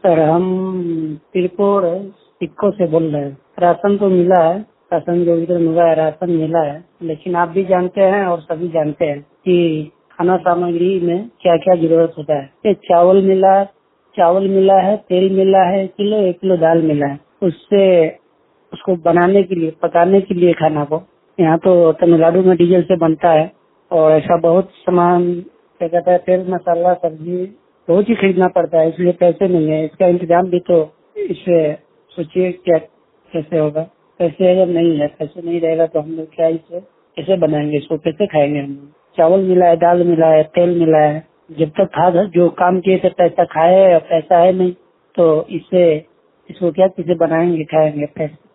Sir हम तिरपुर सिक्को से बोल रहे हैं। राशन तो मिला है, राशन जो इधर मिला है राशन मिला है, लेकिन आप भी जानते हैं और सभी जानते हैं कि खाना सामग्री में क्या क्या जरूरत होता है। ये चावल मिला है, तेल मिला है 1 किलो दाल मिला है। उससे उसको बनाने के लिए, पकाने के लिए खाना को, यहाँ तो तमिलनाडु में डीजल से बनता है और ऐसा बहुत सामान क्या कहता है, तेल मसाला सब्जी बहुत ही खरीदना पड़ता है, इसलिए पैसे नहीं है। इसका इंतजाम भी तो इससे सोचिए क्या कैसे होगा। पैसे अगर नहीं है, पैसे नहीं रहेगा तो हम लोग क्या इसे कैसे बनाएंगे, इसको कैसे खाएंगे हम लोग। चावल मिला है, दाल मिला है, तेल मिला है। जब तक था जो काम किए थे पैसा खाए, और पैसा है नहीं तो इसको क्या किसे बनाएंगे खाएंगे पैसे।